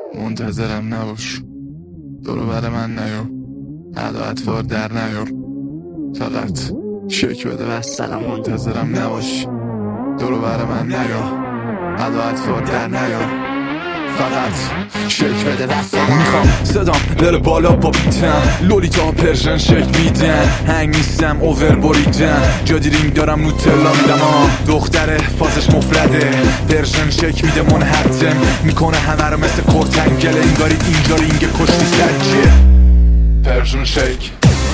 منتظرم نباش، دورو بر من نیار، ادا اطوار در نیار، فقط شک بده و سلام. منتظرم نباش، دورو بر من نیار، ادا اطوار در نیار، فقط شک بده و سلام. میخوام صدام بره بالا با بیتم، لولیتا پرژن شک میدن، هنگ نیستم اوور بریدن، جادی رینگ دارم نوتلا میدم. دختره فازش مفرده، پرژن شک میده منحتم، میکنه همه رو مثل کرتنگل، انگاری اینجا رینگ کشتی سجه. پرژن شک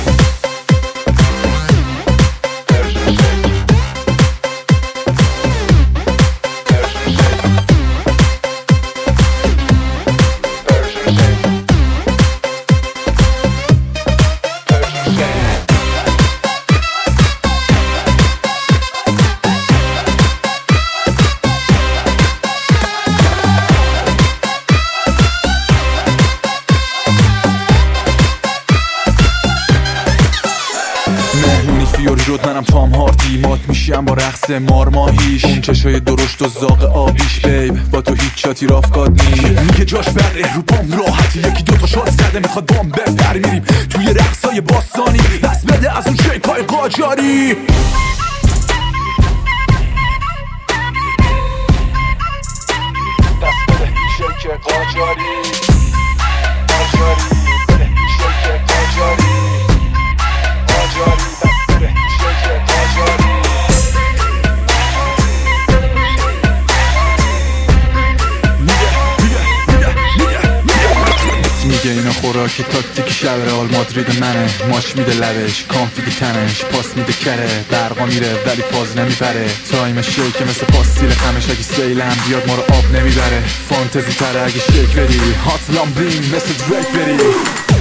فیوری رود، منم تام هاردی، مات میشم با رقص مارماهیش، اون چشای درشت و زاغ آبیش. بیب با تو هیچ شاتی رافکاد نی، میگه جاش بره رو بام راحتی، یکی دوتا شات زده میخواد بام ببر، میریم توی رقصای باستانی، دست بده از اون شیپای قاجاری. دست بده شیک قاجاری، قاجاری بده شیک قاجاری، قاجاری میگه اینا خوراک تاکتیک شب رئال مادرید منه، ماش میده لبش کانفیگ تنش، پاس میده کره برقا میره ولی فاز نمیبره، تایم شیک مثل پاستیل خمش، اگه سیلم بیاد ما رو آب نمیبره، فانتزی تره اگه شیک بدی، هات لامبرین مثل دریک بری.